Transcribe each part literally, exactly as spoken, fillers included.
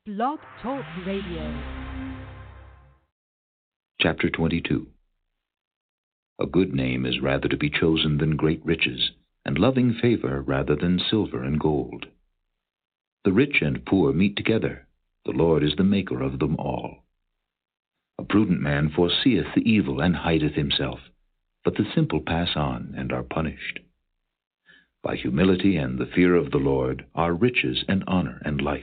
Blog Talk Radio. Chapter twenty-two. A good name is rather to be chosen than great riches, and loving favor rather than silver and gold. The rich and poor meet together. The Lord is the maker of them all. A prudent man foreseeth the evil and hideth himself, but the simple pass on and are punished. By humility and the fear of the Lord are riches and honor and life.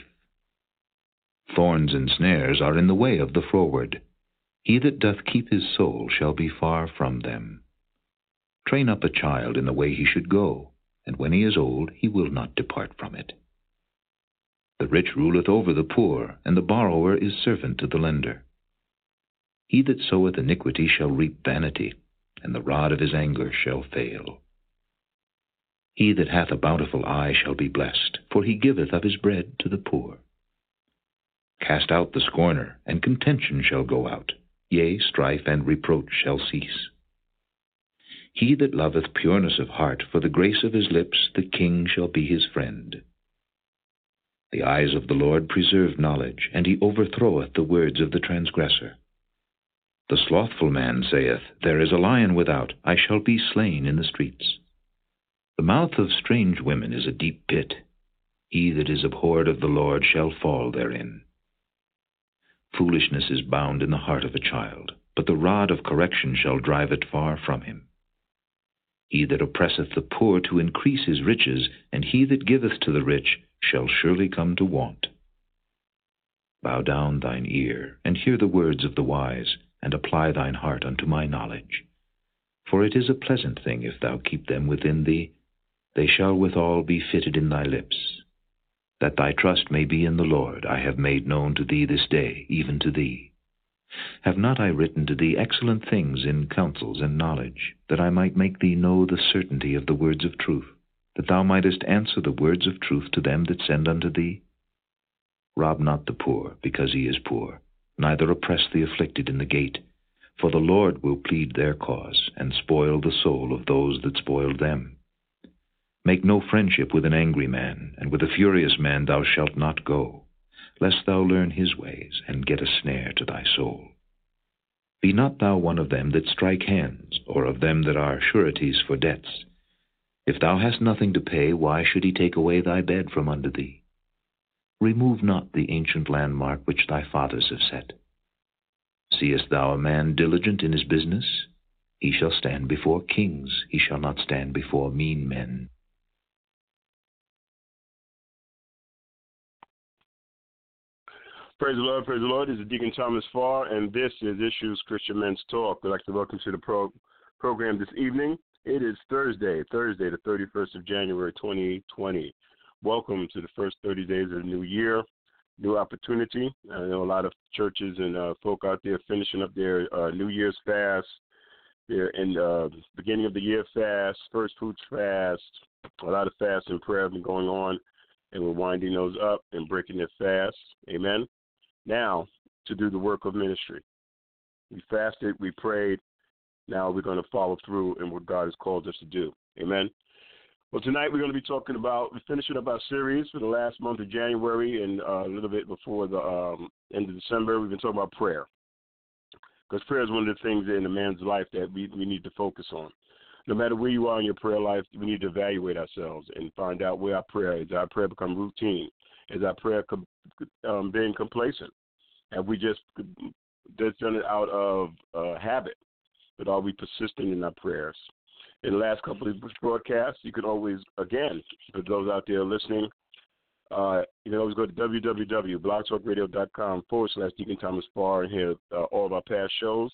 Thorns and snares are in the way of the froward. He that doth keep his soul shall be far from them. Train up a child in the way he should go, and when he is old he will not depart from it. The rich ruleth over the poor, and the borrower is servant to the lender. He that soweth iniquity shall reap vanity, and the rod of his anger shall fail. He that hath a bountiful eye shall be blessed, for he giveth of his bread to the poor. Cast out the scorner, and contention shall go out, yea, strife and reproach shall cease. He that loveth pureness of heart, for the grace of his lips the king shall be his friend. The eyes of the Lord preserve knowledge, and he overthroweth the words of the transgressor. The slothful man saith, There is a lion without, I shall be slain in the streets. The mouth of strange women is a deep pit. He that is abhorred of the Lord shall fall therein. Foolishness is bound in the heart of a child, but the rod of correction shall drive it far from him. He that oppresseth the poor to increase his riches, and he that giveth to the rich shall surely come to want. Bow down thine ear, and hear the words of the wise, and apply thine heart unto my knowledge. For it is a pleasant thing if thou keep them within thee. They shall withal be fitted in thy lips. That thy trust may be in the Lord, I have made known to thee this day, even to thee. Have not I written to thee excellent things in counsels and knowledge, that I might make thee know the certainty of the words of truth, that thou mightest answer the words of truth to them that send unto thee? Rob not the poor, because he is poor, neither oppress the afflicted in the gate, for the Lord will plead their cause, and spoil the soul of those that spoiled them. Make no friendship with an angry man, and with a furious man thou shalt not go, lest thou learn his ways, and get a snare to thy soul. Be not thou one of them that strike hands, or of them that are sureties for debts. If thou hast nothing to pay, why should he take away thy bed from under thee? Remove not the ancient landmark which thy fathers have set. Seest thou a man diligent in his business? He shall stand before kings, he shall not stand before mean men. Praise the Lord, praise the Lord. This is Deacon Thomas Farr, and this is Issues Christian Men's Talk. I'd like to welcome to the pro- program this evening. It is Thursday, Thursday, the thirty-first of January, twenty twenty. Welcome to the first thirty days of the new year, new opportunity. I know a lot of churches and uh, folk out there finishing up their uh, New Year's fast. They're in the uh, beginning of the year fast, first fruits fast. A lot of fast and prayer have been going on, and we're winding those up and breaking their fast. Amen. Now, to do the work of ministry. We fasted, we prayed. Now we're going to follow through in what God has called us to do. Amen. Well, tonight we're going to be talking about, we're finishing up our series for the last month of January and uh, a little bit before the um, end of December. We've been talking about prayer. Because prayer is one of the things in a man's life that we, we need to focus on. No matter where you are in your prayer life, we need to evaluate ourselves and find out where our prayer is. Our prayer become routine? Is our prayer um, being complacent? Have we just, just done it out of uh, habit? But are we persistent in our prayers? In the last couple of broadcasts, you can always, again, for those out there listening, uh, you can always go to www.blogtalkradio.com forward slash Deacon Thomas Farr and hear uh, all of our past shows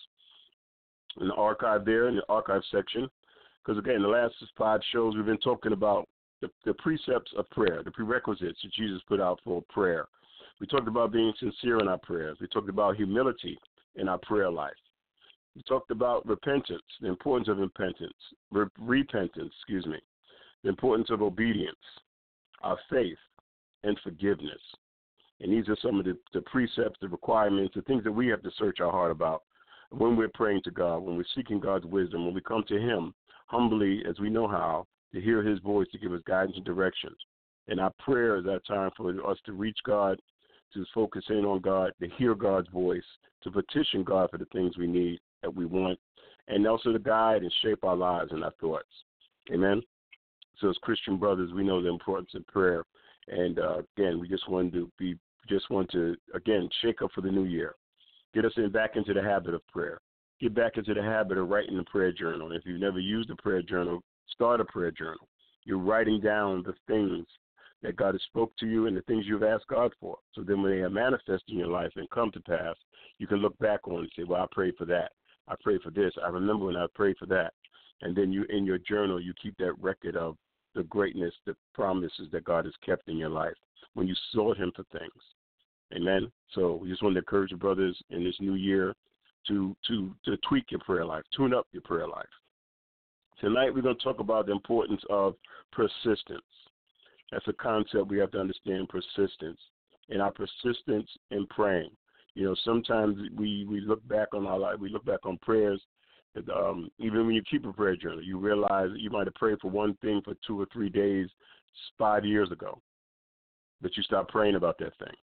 in the archive there, in the archive section. Because, again, the last five shows we've been talking about the, the precepts of prayer, the prerequisites that Jesus put out for prayer. We talked about being sincere in our prayers. We talked about humility in our prayer life. We talked about repentance, the importance of repentance, re- repentance, excuse me, the importance of obedience, our faith, and forgiveness. And these are some of the, the precepts, the requirements, the things that we have to search our heart about when we're praying to God, when we're seeking God's wisdom, when we come to him humbly as we know how, to hear his voice to give us guidance and directions. And our prayer is our time for us to reach God, to focus in on God, to hear God's voice, to petition God for the things we need, that we want, and also to guide and shape our lives and our thoughts. Amen? So as Christian brothers, we know the importance of prayer. And, uh, again, we just want to be, just want to, again, shake up for the new year. Get us in, back into the habit of prayer. Get back into the habit of writing a prayer journal. If you've never used a prayer journal, start a prayer journal. You're writing down the things that God has spoke to you and the things you've asked God for. So then when they are manifested in your life and come to pass, you can look back on and say, well, I prayed for that. I prayed for this. I remember when I prayed for that. And then you, in your journal, you keep that record of the greatness, the promises that God has kept in your life when you sought him for things. Amen. So we just want to encourage your brothers in this new year to, to, to tweak your prayer life, tune up your prayer life. Tonight we're going to talk about the importance of persistence. That's a concept we have to understand, persistence, and our persistence in praying. You know, sometimes we, we look back on our life, we look back on prayers, and, um, even when you keep a prayer journal, you realize that you might have prayed for one thing for two or three days five years ago, but you stop praying about that thing.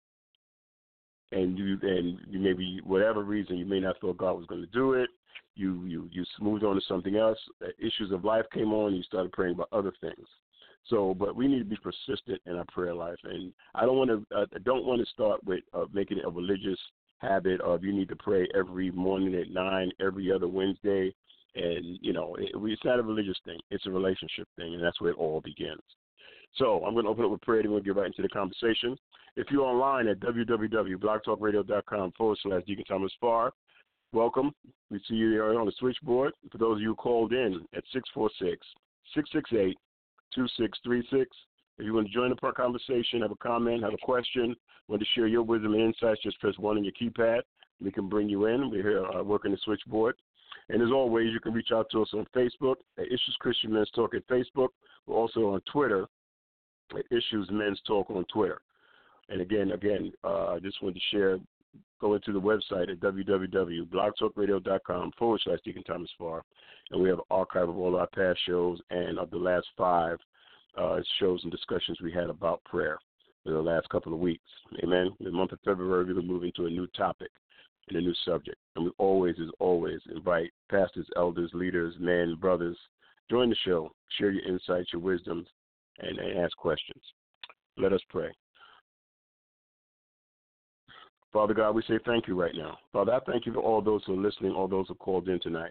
And you, and you maybe, whatever reason, you may not thought God was going to do it. You, you, you moved on to something else. Issues of life came on, and you started praying about other things. So, but we need to be persistent in our prayer life, and I don't want to. Uh, I don't want to start with uh, making it a religious habit of you need to pray every morning at nine, every other Wednesday, and you know it, it's not a religious thing; it's a relationship thing, and that's where it all begins. So, I'm going to open up with prayer, and we'll get right into the conversation. If you're online at www.blogtalkradio.com forward slash Deacon Thomas Farr, welcome. We see you there on the switchboard. For those of you who called in at six four six, six six eight, two six three six. If you want to join the conversation, have a comment, have a question, want to share your wisdom and insights, just press one on your keypad. We can bring you in. We're here uh, working the switchboard. And as always, you can reach out to us on Facebook at Issues Christian Men's Talk at Facebook. We're also on Twitter at Issues Men's Talk on Twitter. And again, again, uh, I just wanted to share, go into the website at www.blogtalkradio.com forward slash Deacon Thomas Farr. And we have an archive of all our past shows and of the last five uh, shows and discussions we had about prayer for the last couple of weeks. Amen. In the month of February, we're moving to a new topic and a new subject. And we always, as always, invite pastors, elders, leaders, men, brothers, join the show, share your insights, your wisdoms, and, and ask questions. Let us pray. Father God, we say thank you right now. Father, I thank you for all those who are listening, all those who called in tonight.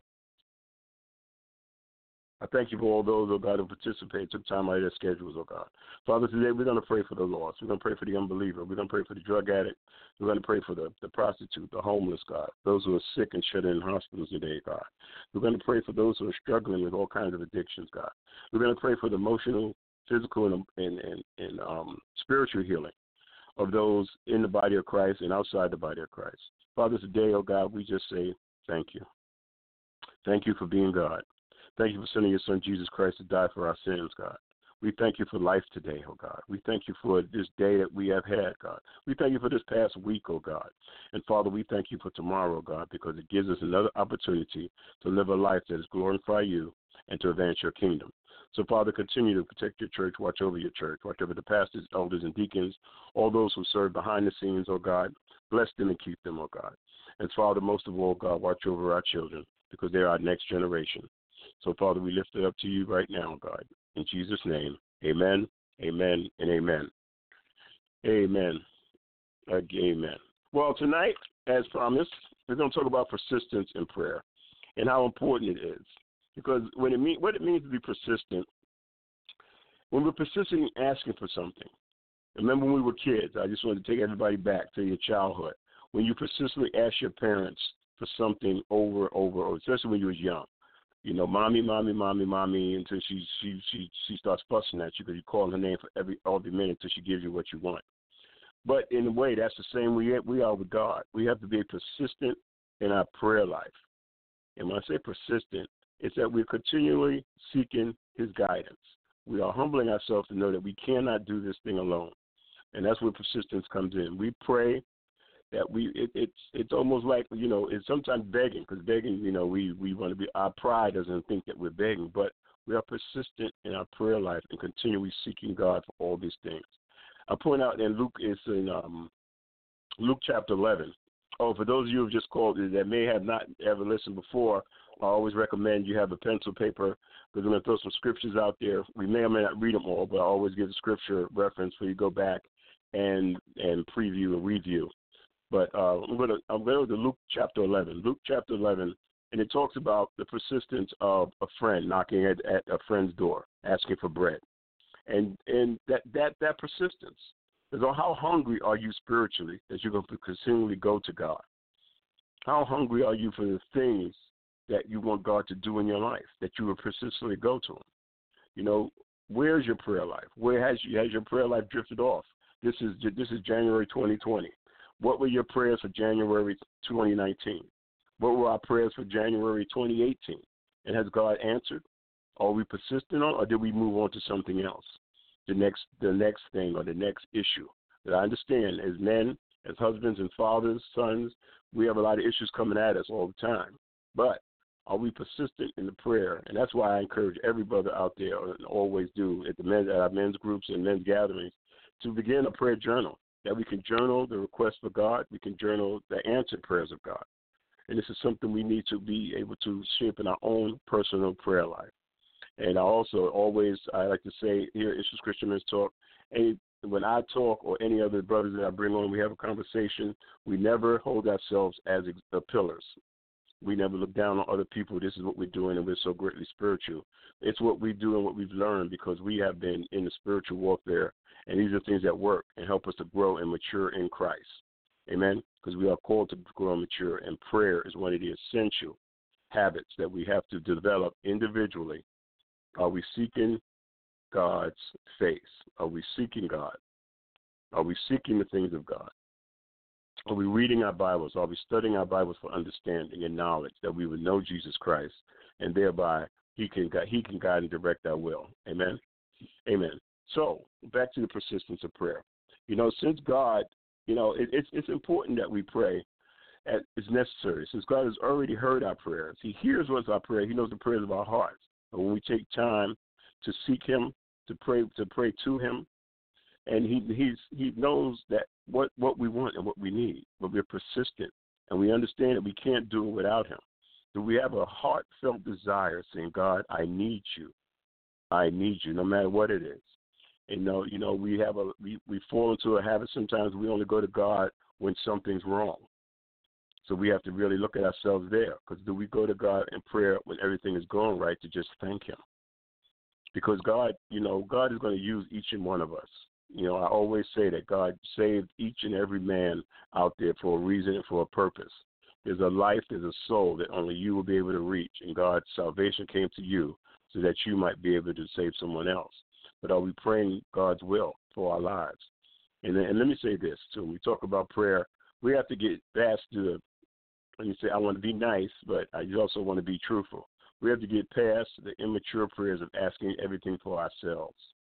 I thank you for all those, oh God, who participated, took time out of their schedules, oh God. Father, today we're going to pray for the lost. We're going to pray for the unbeliever. We're going to pray for the drug addict. We're going to pray for the, the prostitute, the homeless, God, those who are sick and shut in hospitals today, God. We're going to pray for those who are struggling with all kinds of addictions, God. We're going to pray for the emotional, physical, and, and, and, and um, spiritual healing of those in the body of Christ and outside the body of Christ. Father, today, oh God, we just say thank you. Thank you for being God. Thank you for sending your son, Jesus Christ, to die for our sins, God. We thank you for life today, oh God. We thank you for this day that we have had, God. We thank you for this past week, oh God. And Father, we thank you for tomorrow, God, because it gives us another opportunity to live a life that is glorify you and to advance your kingdom. So, Father, continue to protect your church, watch over your church, watch over the pastors, elders, and deacons, all those who serve behind the scenes, oh God. Bless them and keep them, oh God. And, Father, most of all, God, watch over our children because they're our next generation. So, Father, we lift it up to you right now, God. In Jesus' name, amen, amen, and amen. Amen. Amen. Well, tonight, as promised, we're going to talk about persistence in prayer and how important it is. Because when it mean, what it means to be persistent, when we're persistent in asking for something, remember when we were kids, I just wanted to take everybody back to your childhood, when you persistently ask your parents for something over and over, or especially when you was young. You know, mommy, mommy, mommy, mommy, until she she she she starts fussing at you because you call her name for every every minute until she gives you what you want. But in a way, that's the same way we are with God. We have to be persistent in our prayer life. And when I say persistent, it's that we're continually seeking his guidance. We are humbling ourselves to know that we cannot do this thing alone. And that's where persistence comes in. We pray that we, it, it's it's almost like, you know, it's sometimes begging, because begging, you know, we, we want to be, our pride doesn't think that we're begging, but we are persistent in our prayer life and continually seeking God for all these things. I point out in Luke, it's in um, Luke chapter eleven. Oh, for those of you who have just called that may have not ever listened before, I always recommend you have a pencil, paper, because I'm going to throw some scriptures out there. We may or may not read them all, but I always give a scripture reference for you to go back and and preview and review. But uh, I'm going to I'm going to Luke chapter eleven. Luke chapter eleven, and it talks about the persistence of a friend knocking at, at a friend's door, asking for bread, and and that that that persistence. So how hungry are you spiritually that you're going to continually go to God? How hungry are you for the things that you want God to do in your life, that you will persistently go to Him? You know, where's your prayer life? Where has you, has your prayer life drifted off? This is this is January twenty twenty. What were your prayers for January twenty nineteen? What were our prayers for January twenty eighteen? And has God answered? Are we persistent on, or did we move on to something else? The next, the next thing or the next issue that I understand as men, as husbands and fathers, sons, we have a lot of issues coming at us all the time. But are we persistent in the prayer? And that's why I encourage every brother out there, and always do at the men, at our men's groups and men's gatherings, to begin a prayer journal. That we can journal the request for God, we can journal the answered prayers of God, and this is something we need to be able to shape in our own personal prayer life. And I also always, I like to say here, Issues Christian Men's Talk, any, when I talk or any other brothers that I bring on, we have a conversation, we never hold ourselves as uh, pillars. We never look down on other people. This is what we're doing, and we're so greatly spiritual. It's what we do and what we've learned because we have been in the spiritual warfare, and these are things that work and help us to grow and mature in Christ. Amen? Because we are called to grow and mature, and prayer is one of the essential habits that we have to develop individually. Are we seeking God's face? Are we seeking God? Are we seeking the things of God? Are we reading our Bibles? Are we studying our Bibles for understanding and knowledge that we would know Jesus Christ, and thereby He can He can guide and direct our will? Amen? Amen. So back to the persistence of prayer. You know, since God, you know, it, it's it's important that we pray. As it's necessary. Since God has already heard our prayers, He hears what's our prayer. He knows the prayers of our hearts. And when we take time to seek Him, to pray, to pray to Him, and He He's He knows that what, what we want and what we need, but we're persistent, and we understand that we can't do it without Him. So we have a heartfelt desire, saying, "God, I need You. I need You, no matter what it is." And you know, you know, we have a we, we fall into a habit. Sometimes we only go to God when something's wrong. So we have to really look at ourselves there, because do we go to God in prayer when everything is going right to just thank Him? Because God, you know, God is going to use each and one of us. You know, I always say that God saved each and every man out there for a reason and for a purpose. There's a life, there's a soul that only you will be able to reach, and God's salvation came to you so that you might be able to save someone else. But are we praying God's will for our lives? And, then, and let me say this, too. When we talk about prayer, we have to get past the And you say, I want to be nice, but I also want to be truthful. We have to get past the immature prayers of asking everything for ourselves.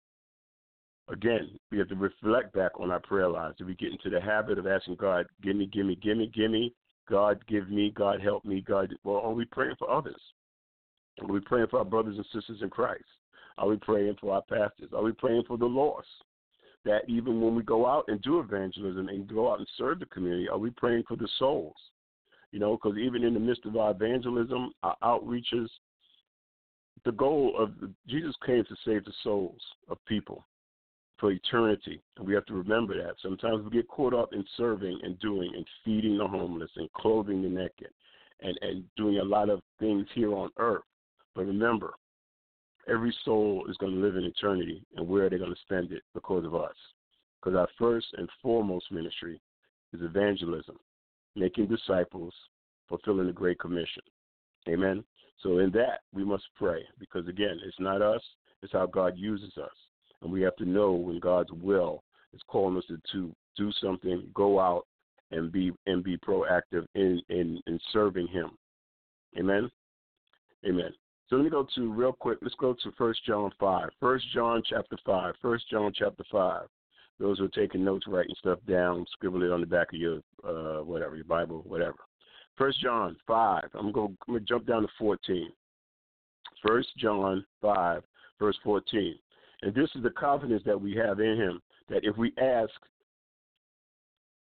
Again, we have to reflect back on our prayer lives. If we get into the habit of asking God, give me, give me, give me, give me, God give me, God help me, God, well, are we praying for others? Are we praying for our brothers and sisters in Christ? Are we praying for our pastors? Are we praying for the lost? That even when we go out and do evangelism and go out and serve the community, are we praying for the souls? You know, because even in the midst of our evangelism, our outreaches, the goal of Jesus came to save the souls of people for eternity. And we have to remember that. Sometimes we get caught up in serving and doing and feeding the homeless and clothing the naked and, and doing a lot of things here on earth. But remember, every soul is going to live in eternity, and where are they going to spend it? Because of us. Because our first and foremost ministry is evangelism, making disciples, fulfilling the Great Commission. Amen? So in that, we must pray, because, again, it's not us, it's how God uses us. And we have to know when God's will is calling us to, to do something, go out and be and be proactive in, in, in serving Him. Amen? Amen. So let me go to, real quick, let's go to First John five. First John chapter five. First John chapter five. Those who are taking notes, writing stuff down, scribble it on the back of your, uh, whatever, your Bible, whatever. First John five. I'm going to jump down to fourteen. First John five, verse fourteen. And this is the confidence that we have in Him, that if we ask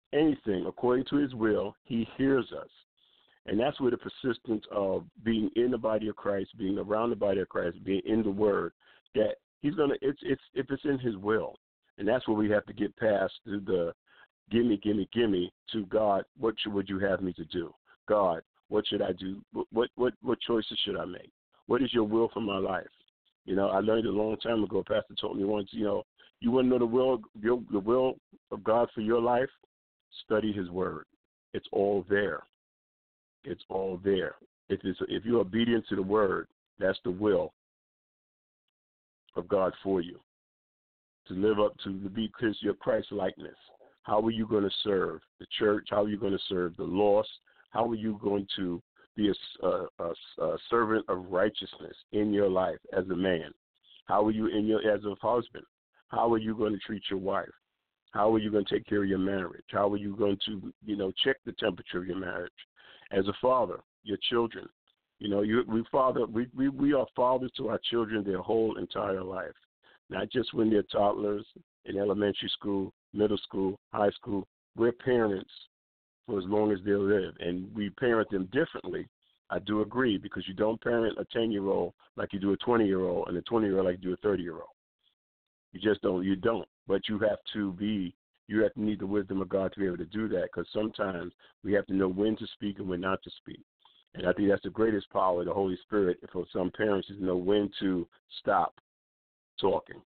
anything according to his will, he hears us. And that's where the persistence of being in the body of Christ, being around the body of Christ, being in the Word, that he's going to, it's, it's, if it's in his will. And that's where we have to get past the, the gimme, gimme, gimme to God, what should, would you have me to do? God, what should I do? What, what, what choices should I make? What is your will for my life? You know, I learned a long time ago, Pastor told me once, you know, you want to know the will, your, the will of God for your life? Study his Word. It's all there. It's all there. If it's, if you're obedient to the Word, that's the will of God for you. To live up to the be your Christ likeness. How are you going to serve the church? How are you going to serve the lost? How are you going to be a, a, a, a servant of righteousness in your life as a man? How are you in your as a husband? How are you going to treat your wife? How are you going to take care of your marriage? How are you going to, you know, check the temperature of your marriage? As a father, your children, you know, you, we father, we, we, we are fathers to our children their whole entire life, not just when they're toddlers in elementary school, middle school, high school. We're parents for as long as they live, and we parent them differently. I do agree, because you don't parent a ten-year-old like you do a twenty-year-old, and a twenty-year-old like you do a thirty-year-old. You just don't. You don't. But you have to be. You have to need the wisdom of God to be able to do that, because sometimes we have to know when to speak and when not to speak. And I think that's the greatest power of the Holy Spirit for some parents, is to know when to stop talking.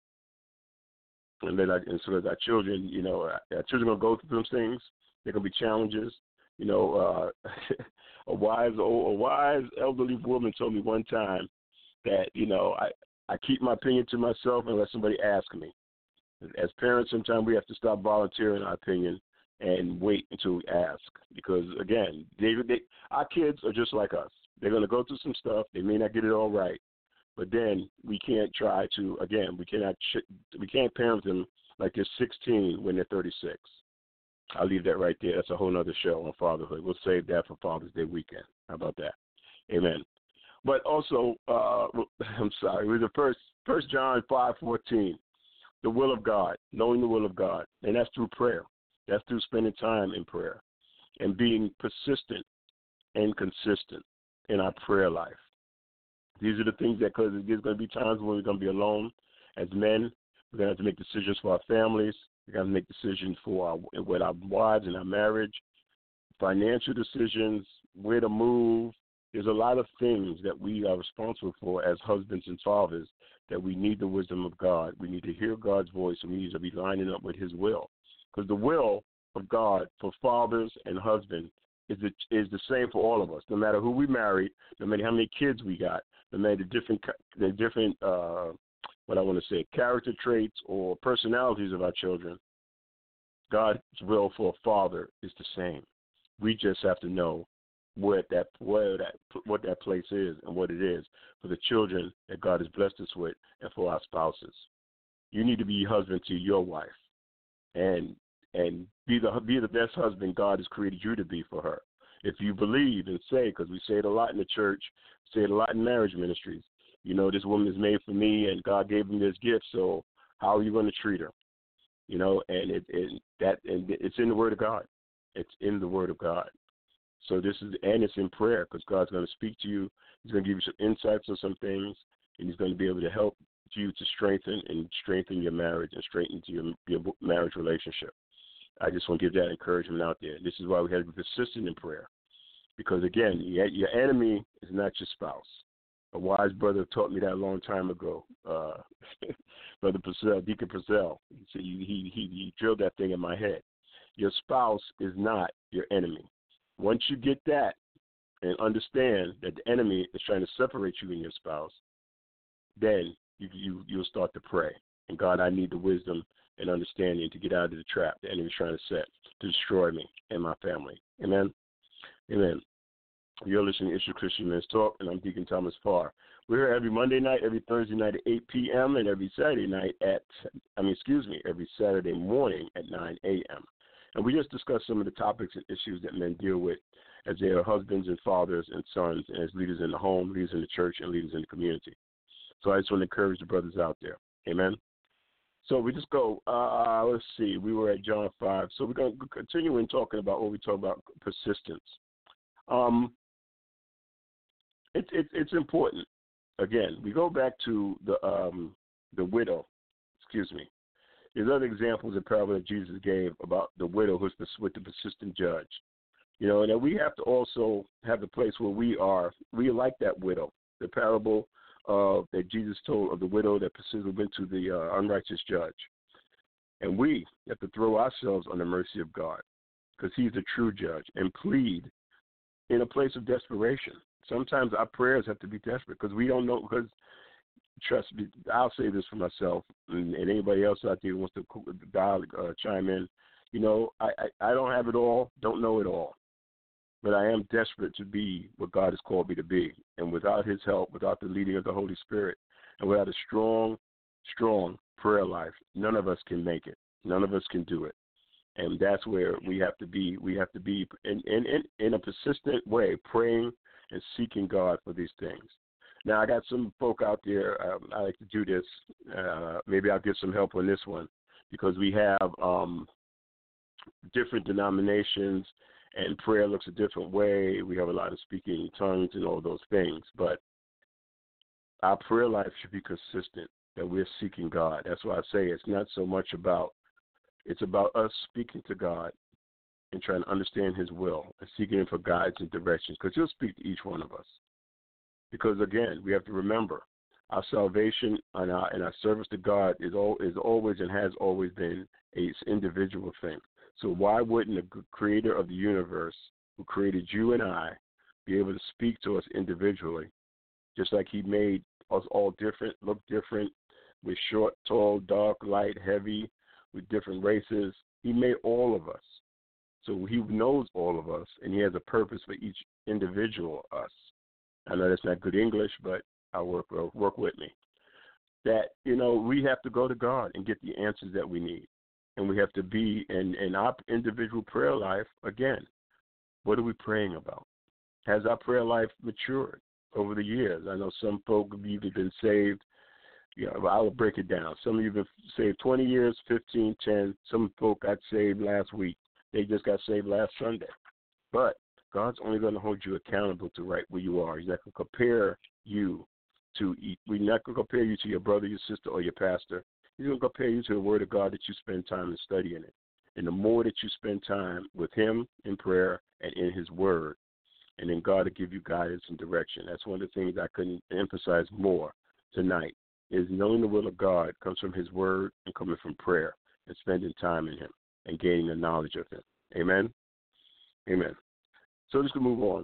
And then, and so that our children, you know, our children are going to go through those things. There can be challenges. You know, uh, a wise, a wise elderly woman told me one time that, you know, I, I keep my opinion to myself unless somebody asks me. As parents, sometimes we have to stop volunteering our opinion and wait until we ask, because, again, they, they, our kids are just like us. They're going to go through some stuff. They may not get it all right, but then we can't try to, again, we cannot we can't parent them like they're sixteen when they're thirty-six. I'll leave that right there. That's a whole other show on fatherhood. We'll save that for Father's Day weekend. How about that? Amen. But also, uh, I'm sorry, it was the first, First John five fourteen. The will of God, knowing the will of God, and that's through prayer. That's through spending time in prayer and being persistent and consistent in our prayer life. These are the things that, because there's going to be times when we're going to be alone as men. We're going to have to make decisions for our families. We're going to make decisions for our, with our wives and our marriage, financial decisions, where to move. There's a lot of things that we are responsible for as husbands and fathers, that we need the wisdom of God. We need to hear God's voice, and we need to be lining up with his will. Because the will of God for fathers and husbands is the, is the same for all of us, no matter who we married, no matter how many kids we got, no matter the different, the different uh, what I want to say, character traits or personalities of our children. God's will for a father is the same. We just have to know where that where that what that place is and what it is for the children that God has blessed us with, and for our spouses. You need to be husband to your wife, and and be the be the best husband God has created you to be for her. If you believe and say, because we say it a lot in the church, say it a lot in marriage ministries, you know, this woman is made for me, and God gave me this gift, so how are you going to treat her? You know, and it, it that and it's in the Word of God. It's in the Word of God. So this is, and it's in prayer, because God's going to speak to you. He's going to give you some insights on some things, and he's going to be able to help you to strengthen and strengthen your marriage and strengthen your, your marriage relationship. I just want to give that encouragement out there. This is why we have to be persistent in prayer, because, again, your enemy is not your spouse. A wise brother taught me that a long time ago, uh, Brother Purcell, Deacon Purcell. He, said, he, he, he drilled that thing in my head. Your spouse is not your enemy. Once you get that and understand that the enemy is trying to separate you and your spouse, then you, you, you'll start to pray. And, God, I need the wisdom and understanding to get out of the trap the enemy's trying to set to destroy me and my family. Amen? Amen. You're listening to Issue Christian Men's Talk, and I'm Deacon Thomas Farr. We're here every Monday night, every Thursday night at eight p.m., and every Saturday night at, I mean, excuse me, every Saturday morning at nine a.m. And we just discussed some of the topics and issues that men deal with as they are husbands and fathers and sons, and as leaders in the home, leaders in the church, and leaders in the community. So I just want to encourage the brothers out there. Amen? So we just go, uh, let's see, we were at John five. So we're going to continue in talking about what we talk about persistence. Um, it, it, it's important. Again, we go back to the um, the widow, excuse me. There's other examples in parable that Jesus gave about the widow who's with the persistent judge. You know, and then we have to also have the place where we are, we like that widow. The parable uh, that Jesus told of the widow that persisted went to the uh, unrighteous judge. And we have to throw ourselves on the mercy of God because he's the true judge and plead in a place of desperation. Sometimes our prayers have to be desperate because we don't know, because trust me, I'll say this for myself and, and anybody else out there who wants to dial, uh, chime in. You know, I, I, I don't have it all, don't know it all. But I am desperate to be what God has called me to be. And without his help, without the leading of the Holy Spirit, and without a strong, strong prayer life, none of us can make it. None of us can do it. And that's where we have to be. We have to be in, in, in, in a persistent way, praying and seeking God for these things. Now, I got some folk out there, um, I like to do this. Uh, maybe I'll get some help on this one because we have um, different denominations, and prayer looks a different way. We have a lot of speaking in tongues and all those things. But our prayer life should be consistent, that we're seeking God. That's why I say it's not so much about, it's about us speaking to God and trying to understand his will and seeking him for guidance and directions, because he'll speak to each one of us. Because, again, we have to remember our salvation and our, and our service to God is, all, is always and has always been an individual thing. So why wouldn't the creator of the universe, who created you and I, be able to speak to us individually, just like he made us all different, look different, with short, tall, dark, light, heavy, with different races. He made all of us. So he knows all of us, and he has a purpose for each individual us. I know that's not good English, but I'll work, work with me. That, you know, we have to go to God and get the answers that we need. And we have to be in, in our individual prayer life, again, what are we praying about? Has our prayer life matured over the years? I know some folk have either been saved, you know, I'll break it down. Some of you have been saved twenty years, fifteen, ten. Some folk got saved last week. They just got saved last Sunday. But God's only going to hold you accountable to right where you are. He's not going to compare you to, we're not going to compare you to your brother, your sister, or your pastor. He's going to compare you to the Word of God that you spend time in studying it. And the more that you spend time with him in prayer and in his Word, and then God will give you guidance and direction. That's one of the things I couldn't emphasize more tonight, is knowing the will of God comes from his Word and coming from prayer and spending time in him and gaining the knowledge of him. Amen? Amen. So just to move on.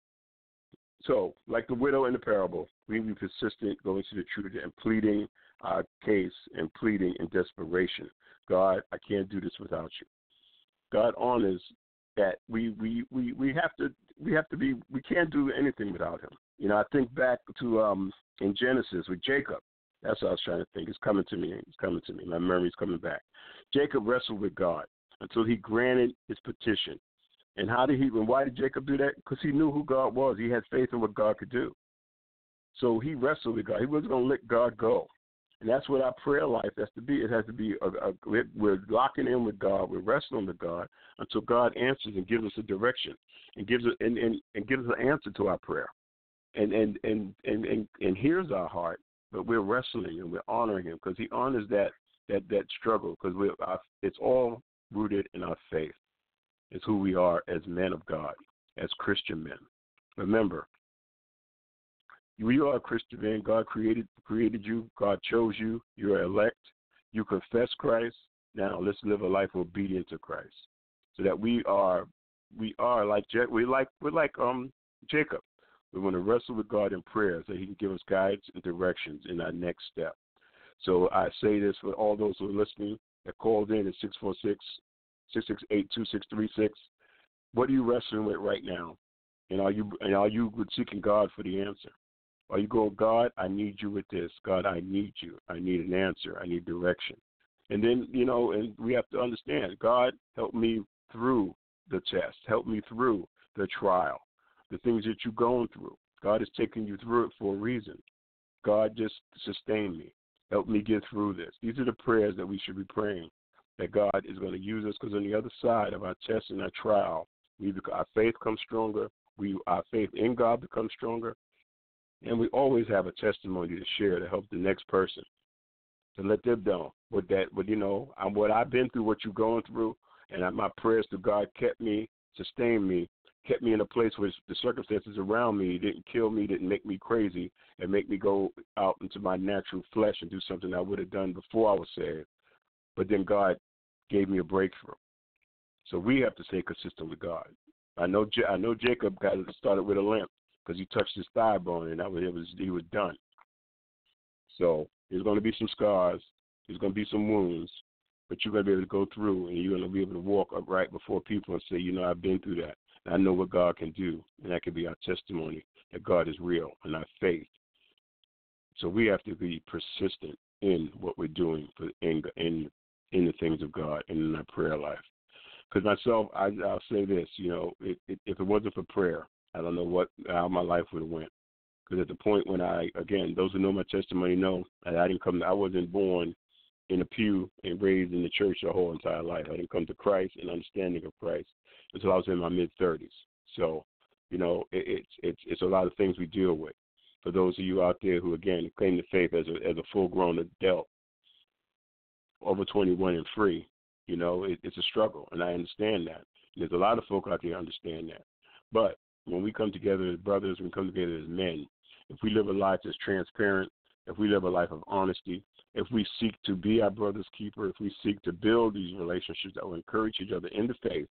So, like the widow in the parable, we be persistent, going to the truth and pleading our case and pleading in desperation. God, I can't do this without you. God honors that we we, we, we have to we have to be we can't do anything without him. You know, I think back to um, in Genesis with Jacob. That's what I was trying to think. It's coming to me. It's coming to me. My memory's coming back. Jacob wrestled with God until he granted his petition. And how did he, and why did Jacob do that? Because he knew who God was. He had faith in what God could do. So he wrestled with God. He wasn't going to let God go. And that's what our prayer life has to be. It has to be, a, a, we're locking in with God. We're wrestling with God until God answers and gives us a direction and gives us, and, and, and gives us an answer to our prayer. And, and, and, and, and, and hears our heart, but we're wrestling and we're honoring him because he honors that, that, that struggle because we're, our, it's all rooted in our faith. It's who we are as men of God, as Christian men. Remember, you are a Christian man. God created created you. God chose you. You are elect. You confess Christ. Now let's live a life of obedience to Christ, so that we are we are like we like we're like um Jacob. We want to wrestle with God in prayer, so He can give us guidance and directions in our next step. So I say this for all those who are listening that called in at six four six, six six eight, two six three six. What are you wrestling with right now? And are you and are you seeking God for the answer? Are you going, God, I need you with this. God, I need you. I need an answer. I need direction. And then, you know, and we have to understand, God, help me through the test. Help me through the trial, the things that you're going through. God is taking you through it for a reason. God, just sustain me. Help me get through this. These are the prayers that we should be praying, that God is going to use us, because on the other side of our test and our trial, we, our faith comes stronger. We, our faith in God becomes stronger. And we always have a testimony to share to help the next person, to let them know what that, what you know, I'm, what I've been through, what you're going through, and I, my prayers to God kept me, sustained me, kept me in a place where the circumstances around me didn't kill me, didn't make me crazy, and make me go out into my natural flesh and do something I would have done before I was saved. But then God gave me a breakthrough. So we have to stay consistent with God. I know J- I know Jacob got started with a limp because he touched his thigh bone, and that was, it was he was done. So there's going to be some scars. There's going to be some wounds, but you're going to be able to go through, and you're going to be able to walk upright before people and say, you know, I've been through that. And I know what God can do, and that can be our testimony that God is real and our faith. So we have to be persistent in what we're doing for in in, in the things of God and in our prayer life. Because myself, I, I'll say this, you know, it, it, if it wasn't for prayer, I don't know what how my life would have went. Because at the point when I, again, those who know my testimony know that I didn't come, I wasn't born in a pew and raised in the church the whole entire life. I didn't come to Christ and understanding of Christ until I was in my mid-thirties. So, you know, it, it's it's it's a lot of things we deal with. For those of you out there who, again, claim the faith as a as a full-grown adult, over twenty-one and free, you know, it, it's a struggle, and I understand that. And there's a lot of folk out there who understand that. But when we come together as brothers, when we come together as men, if we live a life that's transparent, if we live a life of honesty, if we seek to be our brother's keeper, if we seek to build these relationships that will encourage each other in the faith,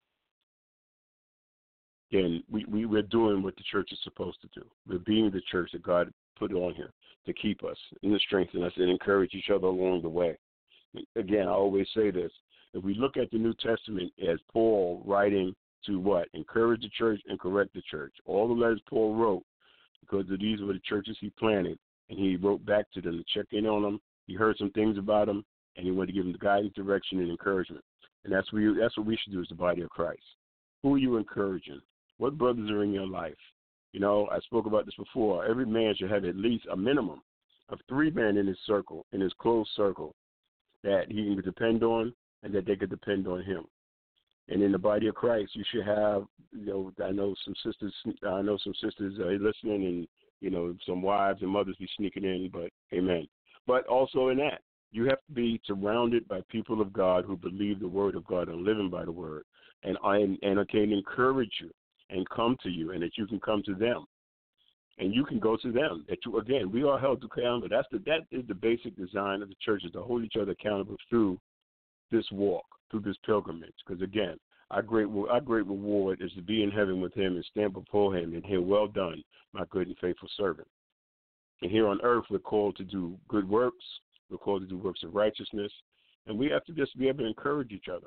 then we, we, we're doing what the church is supposed to do. We're being the church that God put on here to keep us and to strengthen us and encourage each other along the way. Again, I always say this. If we look at the New Testament as Paul writing to what? Encourage the church and correct the church. All the letters Paul wrote, because of these were the churches he planted, and he wrote back to them to check in on them. He heard some things about them, and he wanted to give them the guidance, direction, and encouragement. And that's what, you, that's what we should do as the body of Christ. Who are you encouraging? What brothers are in your life? You know, I spoke about this before. Every man should have at least a minimum of three men in his circle, in his close circle, that he can depend on and that they could depend on him. And in the body of Christ, you should have, you know, I know some sisters, I know some sisters are listening, and, you know, some wives and mothers be sneaking in, but amen. But also in that, you have to be surrounded by people of God who believe the word of God and living by the word, and and, and can encourage you and come to you, and that you can come to them, and you can go to them. That you, again, we are held accountable. That's the that is the basic design of the church, is to hold each other accountable through this walk, through this pilgrimage. Because again, our great our great reward is to be in heaven with Him and stand before Him and hear, "Well done, my good and faithful servant." And here on earth, we're called to do good works. We're called to do works of righteousness, and we have to just be able to encourage each other.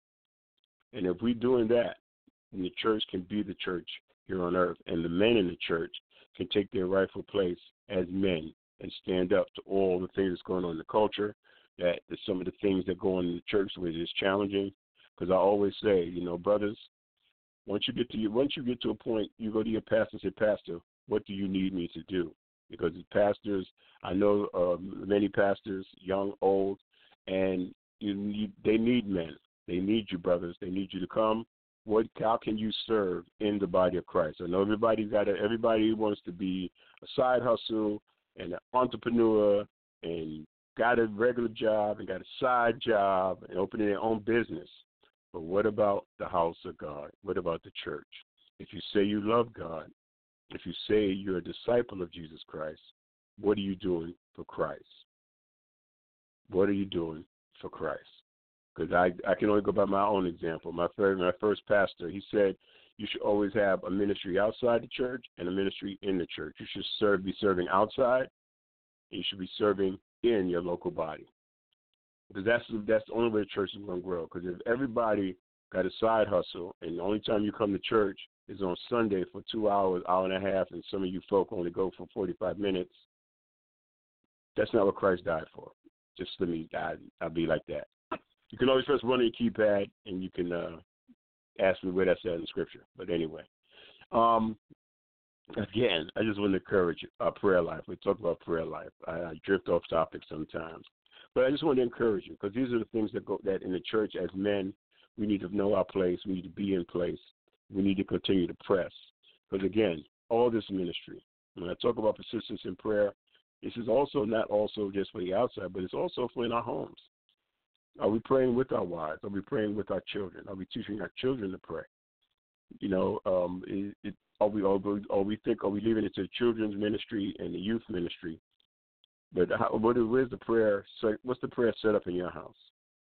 And if we're doing that, then the church can be the church here on earth, and the men in the church can take their rightful place as men and stand up to all the things that's going on in the culture, that some of the things that go on in the church which is challenging. Because I always say, you know, brothers, once you get to once you get to a point, you go to your pastor and say, "Pastor, what do you need me to do?" Because as pastors, I know uh, many pastors, young, old, and you need, they need men. They need you, brothers. They need you to come. What? How can you serve in the body of Christ? I know everybody's got a, everybody wants to be a side hustle and an entrepreneur and got a regular job and got a side job and opening their own business. But what about the house of God? What about the church? If you say you love God, if you say you're a disciple of Jesus Christ, what are you doing for Christ? What are you doing for Christ? Because I, I can only go by my own example. My first, my first pastor, he said you should always have a ministry outside the church and a ministry in the church. You should serve, be serving outside, and you should be serving in your local body. Because that's, that's the only way the church is going to grow. Because if everybody got a side hustle and the only time you come to church is on Sunday for two hours, hour and a half, and some of you folk only go for forty-five minutes, that's not what Christ died for. Just let me, I, I'll be like that. You can always press one on your keypad, and you can uh, ask me where that's at in Scripture. But anyway, um, again, I just want to encourage our prayer life. We talk about prayer life. I, I drift off topic sometimes, but I just want to encourage you because these are the things that go that in the church as men we need to know our place. We need to be in place. We need to continue to press because again, all this ministry. When I talk about persistence in prayer, this is also not also just for the outside, but it's also for in our homes. Are we praying with our wives? Are we praying with our children? Are we teaching our children to pray? You know, um, it, it, are we are we, are we think are we leaving it to the children's ministry and the youth ministry? But how, what is where's the prayer? So what's the prayer set up in your house?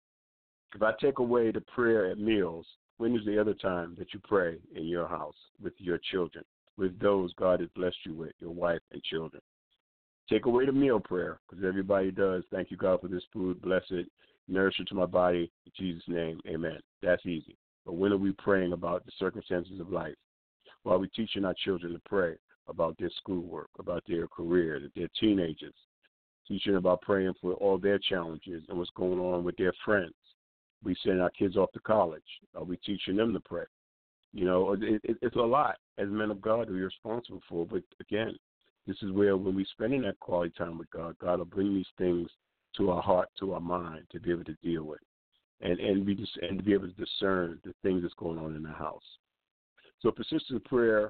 If I take away the prayer at meals, when is the other time that you pray in your house with your children, with those God has blessed you with, your wife and children? Take away the meal prayer because everybody does. Thank you, God, for this food. Bless it. Nourish it to my body. In Jesus' name, amen. That's easy. But when are we praying about the circumstances of life? While we teaching our children to pray about their schoolwork, about their career, their teenagers, teaching about praying for all their challenges and what's going on with their friends. We send our kids off to college. Are we teaching them to pray? You know, it, it, it's a lot as men of God who you're responsible for. But again, this is where when we spending that quality time with God, God will bring these things to our heart, to our mind, to be able to deal with, and and be just and to be able to discern the things that's going on in the house. So persistent prayer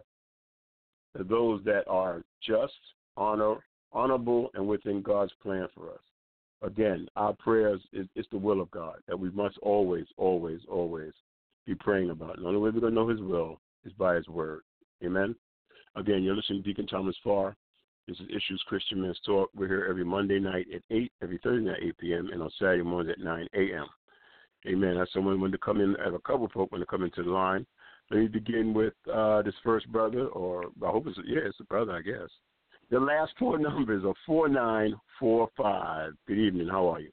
are those that are just, honor, honorable, and within God's plan for us. Again, our prayers is, is the will of God that we must always, always, always be praying about. And the only way we're going to know His will is by His word. Amen. Again, you're listening to Deacon Thomas Farr. This is Issues Christian Men's Talk. We're here every Monday night at eight, every Thursday night at eight p.m., and on Saturday mornings at nine a.m. Amen. That's someone wanted to come in, I have a couple of folk want to come into the line. Let me begin with uh, this first brother, or I hope it's, yeah, it's a brother, I guess. The last four numbers are four nine four five. Good evening. How are you?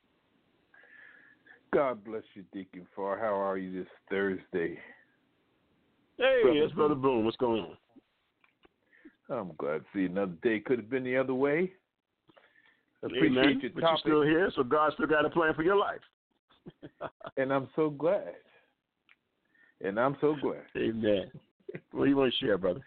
God bless you, Deacon Farr. How are you this Thursday? Hey, Brother it's Brother Boone. What's going on? I'm glad to see another day. Could have been the other way. Appreciate Amen. your but topic. You're still here, so God still got a plan for your life. And I'm so glad. And I'm so glad. Amen. What do you want to share, brother?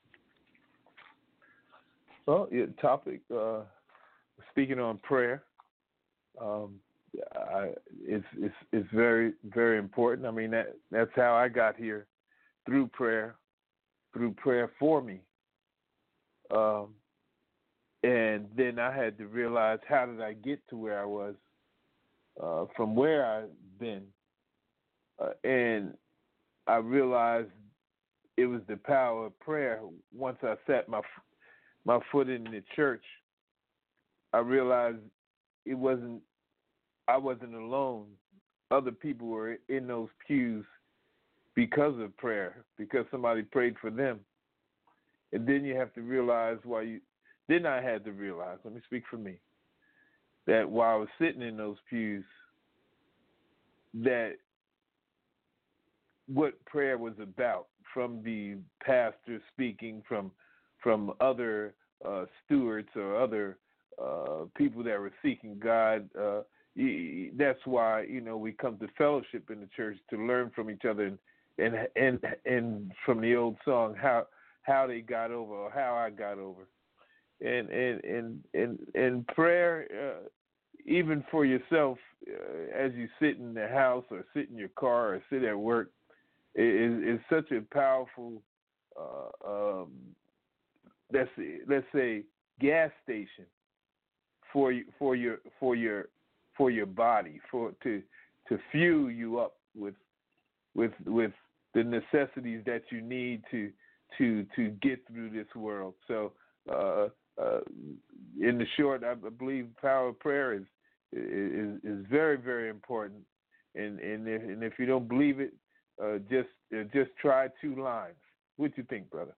Well, your topic, uh, speaking on prayer, um, I, it's, it's it's very, very important. I mean, that that's how I got here, through prayer, through prayer for me. Um, and then I had to realize, how did I get to where I was uh, from where I've been? Uh, and I realized it was the power of prayer. Once I set my my foot in the church, I realized it wasn't, I wasn't alone. Other people were in those pews because of prayer, because somebody prayed for them. And then you have to realize why you, then I had to realize, let me speak for me, that while I was sitting in those pews, that what prayer was about, from the pastor speaking, from from other uh, stewards or other uh, people that were seeking God. Uh, that's why, you know, we come to fellowship in the church to learn from each other, and and and, and from the old song, how how they got over, or how I got over, and and and and, and prayer, uh, even for yourself, uh, as you sit in the house or sit in your car or sit at work, is is such a powerful, uh, um, let's say, let's say gas station for you, for your for your for your body, for to to fuel you up with with with the necessities that you need to to to get through this world. So, uh, uh, in the short, I believe power of prayer is is is very, very important. And and if, and if you don't believe it, uh, just uh, just try two lines. What do you think, brother?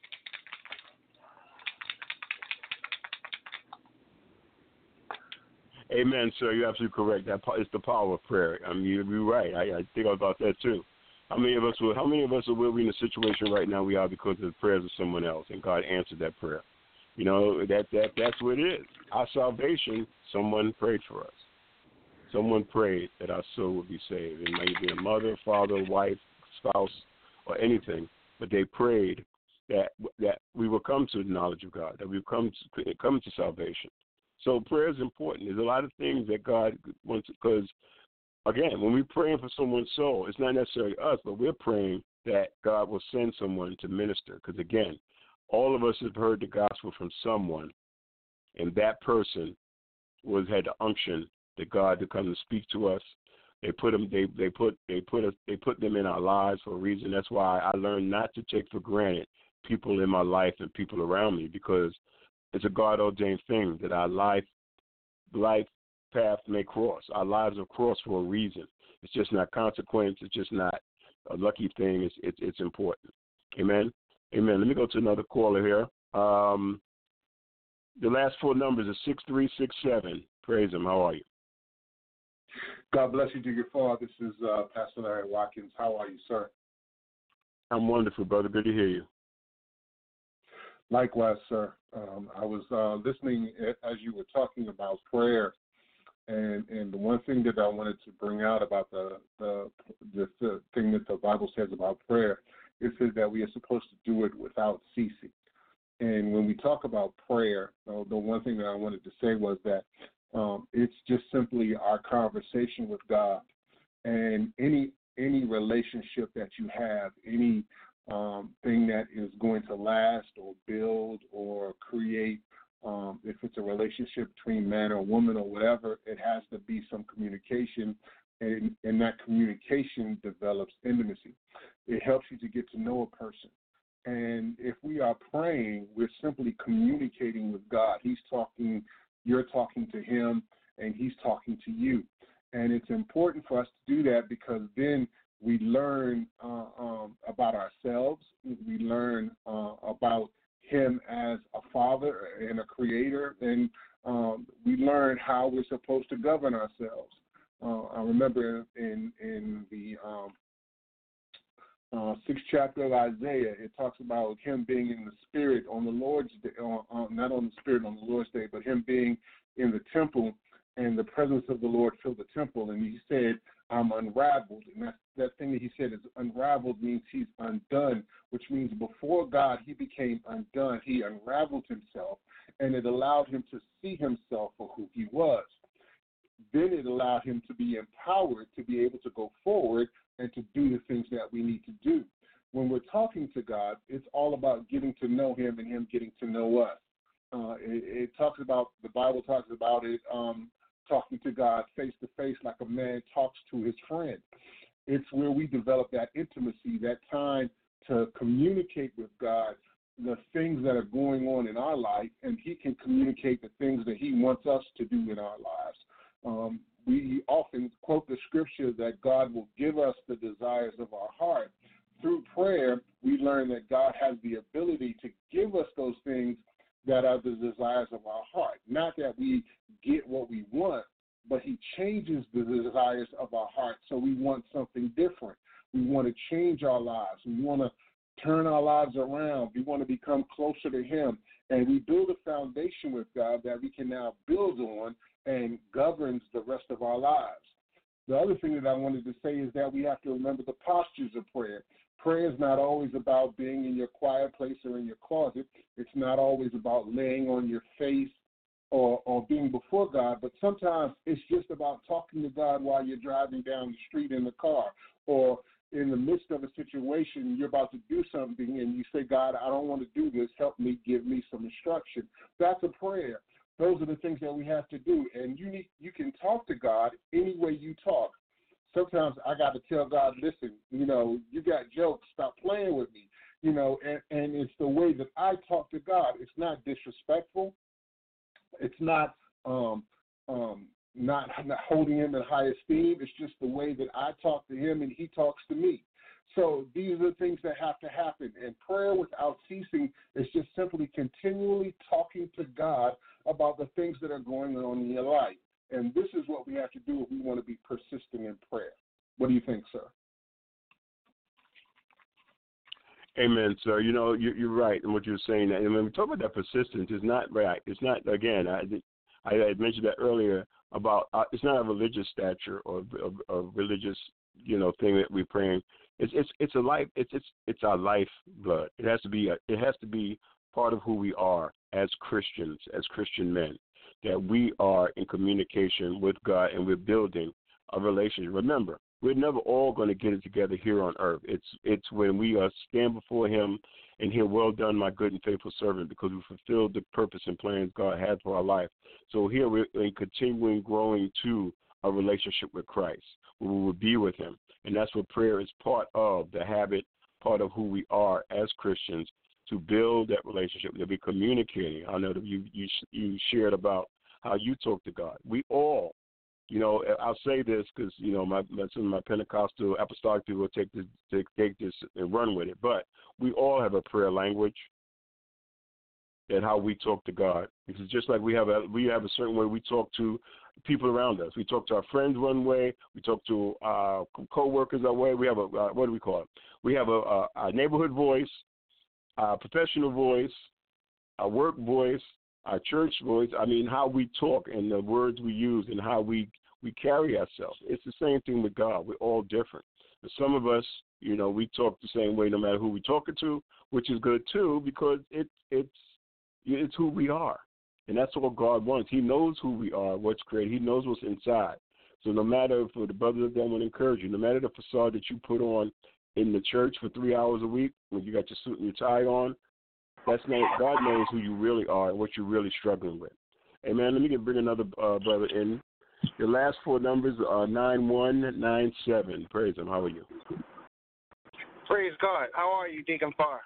Amen, sir. You're absolutely correct. That it's the power of prayer. I mean, you're right. I, I think about that too. How many of us will? How many of us are where we're in the situation right now we are because of the prayers of someone else, and God answered that prayer? You know, that that that's what it is. Our salvation, someone prayed for us. Someone prayed that our soul would be saved. It might be a mother, father, wife, spouse, or anything, but they prayed that that we will come to the knowledge of God, that we will come to, come to salvation. So prayer is important. There's a lot of things that God wants, because, again, when we're praying for someone's soul, it's not necessarily us, but we're praying that God will send someone to minister. Because, again, all of us have heard the gospel from someone, and that person was had the unction that God to come to speak to us. They put them. They they put they put us. They put them in our lives for a reason. That's why I learned not to take for granted people in my life and people around me, because it's a God ordained thing that our life life path may cross. Our lives are crossed for a reason. It's just not consequence. It's just not a lucky thing. It's it's, it's important. Amen. Amen. Let me go to another caller here. Um, the last four numbers are six three six seven. Praise Him. How are you? God bless you, dear Father. This is uh, Pastor Larry Watkins. How are you, sir? I'm wonderful, brother. Good to hear you. Likewise, sir. Um, I was uh, listening as you were talking about prayer, and, and the one thing that I wanted to bring out about the the, the the thing that the Bible says about prayer, it says that we are supposed to do it without ceasing. And when we talk about prayer, uh, the one thing that I wanted to say was that um, it's just simply our conversation with God, and any any relationship that you have, any um, thing that is going to last or build or create, um, if it's a relationship between man or woman or whatever, it has to be some communication, and, and that communication develops intimacy. It helps you to get to know a person. And if we are praying, we're simply communicating with God. He's talking, you're talking to Him, and He's talking to you. And it's important for us to do that, because then we learn uh, um, about ourselves. We learn uh, about Him as a father and a creator. And um, we learn how we're supposed to govern ourselves. Uh, I remember in, in the um, uh, sixth chapter of Isaiah, it talks about Him being in the Spirit on the Lord's Day, uh, uh, not on the Spirit on the Lord's Day, but Him being in the temple, and the presence of the Lord filled the temple. And He said, I'm unraveled. And that, that thing that He said is unraveled means He's undone, which means before God, He became undone. He unraveled Himself, and it allowed Him to see Himself for who He was. Then it allowed Him to be empowered to be able to go forward and to do the things that we need to do. When we're talking to God, it's all about getting to know Him and Him getting to know us. Uh, it, it talks about, the Bible talks about it, um, talking to God face to face like a man talks to his friend. It's where we develop that intimacy, that time to communicate with God the things that are going on in our life, and He can communicate the things that He wants us to do in our lives. Um, we often quote the scripture that God will give us the desires of our heart. Through prayer, we learn that God has the ability to give us those things that are the desires of our heart. Not that we get what we want, but He changes the desires of our heart, so we want something different. We want to change our lives. We want to turn our lives around. We want to become closer to Him. And we build a foundation with God that we can now build on and governs the rest of our lives. The other thing that I wanted to say is that we have to remember the postures of prayer. Prayer is not always about being in your quiet place or in your closet. It's not always about laying on your face or, or being before God, but sometimes it's just about talking to God while you're driving down the street in the car, or in the midst of a situation, you're about to do something and you say, God, I don't want to do this. Help me, give me some instruction. That's a prayer. Those are the things that we have to do. And you need, you can talk to God any way you talk. Sometimes I got to tell God, listen, you know, you got jokes, stop playing with me, you know, and, and it's the way that I talk to God. It's not disrespectful. It's not um, um, not, not holding Him in high esteem. It's just the way that I talk to Him and He talks to me. So these are the things that have to happen. And prayer without ceasing is just simply continually talking to God about the things that are going on in your life. And this is what we have to do if we want to be persistent in prayer. What do you think, sir? Amen, sir. You know, you, you're right in what you're saying. And when we talk about that persistence, it's not right. It's not, again, I, I had mentioned that earlier about uh, it's not a religious stature or a, a religious, you know, thing that we're praying. It's it's it's a life. It's it's it's our life blood. It has to be a, it has to be part of who we are as Christians, as Christian men, that we are in communication with God and we're building a relationship. Remember, we're never all going to get it together here on earth. It's it's when we uh, stand before him and hear, well done, my good and faithful servant, because we fulfilled the purpose and plans God had for our life. So here we're in continuing growing to a relationship with Christ, where we will be with him. And that's what prayer is part of, the habit, part of who we are as Christians, to build that relationship, that we're communicating. I know that you, you, you shared about how you talk to God. We all, you know, I'll say this because, you know, my, some of my Pentecostal apostolic people will take this, take, take this and run with it. But we all have a prayer language and how we talk to God. Because just like we have a we have a certain way we talk to people around us. We talk to our friends one way. We talk to our co-workers our way. We have a, uh, what do we call it? We have a, a, a neighborhood voice, a professional voice, a work voice, our church voice. I mean, how we talk and the words we use and how we, we carry ourselves. It's the same thing with God. We're all different. And some of us, you know, we talk the same way no matter who we're talking to, which is good too, because it, it's it's who we are. And that's what God wants. He knows who we are, what's created. He knows what's inside. So no matter, for the brothers that want to encourage you, no matter the facade that you put on in the church for three hours a week when you got your suit and your tie on, that's not, God knows who you really are and what you're really struggling with. Hey, man, let me get, bring another uh, brother in. Your last four numbers are nine one nine seven. Praise him. How are you? Praise God. How are you, Deacon Farr?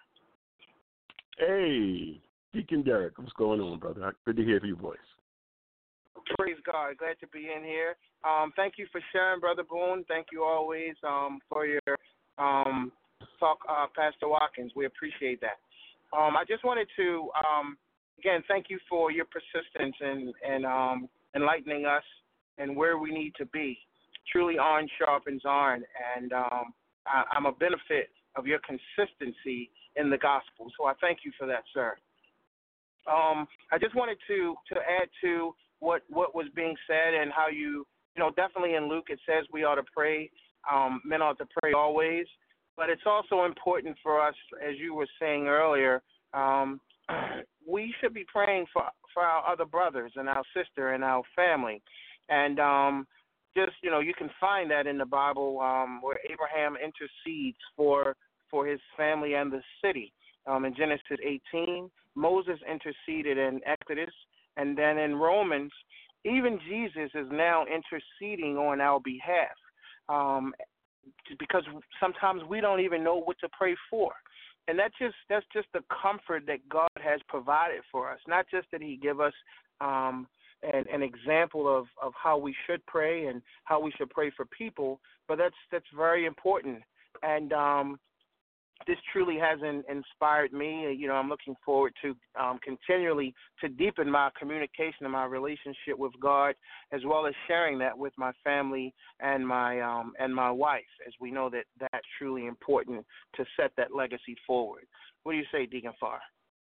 Hey, Deacon Derek. What's going on, brother? Good to hear your voice. Praise God. Glad to be in here. Um, thank you for sharing, Brother Boone. Thank you always um, for your um, talk, uh, Pastor Watkins. We appreciate that. Um, I just wanted to, um, again, thank you for your persistence in, in um, enlightening us and where we need to be. Truly, iron sharpens iron, and um, I, I'm a benefit of your consistency in the gospel. So I thank you for that, sir. Um, I just wanted to, to add to what, what was being said and how you, you know, definitely in Luke it says we ought to pray, um, men ought to pray always, but it's also important for us, as you were saying earlier, um, we should be praying for, for our other brothers and our sister and our family. And um, just, you know, you can find that in the Bible um, where Abraham intercedes for for his family and the city. Um, in Genesis eighteen, Moses interceded in Exodus, and then in Romans, even Jesus is now interceding on our behalf um, because sometimes we don't even know what to pray for. And that just that's just the comfort that God has provided for us, not just that he give us um, an, an example of, of how we should pray and how we should pray for people, but that's that's very important. And um, this truly has in, inspired me. You know, I'm looking forward to um, continually to deepen my communication and my relationship with God, as well as sharing that with my family and my um, and my wife, as we know that that's truly important to set that legacy forward. What do you say, Deacon Farr?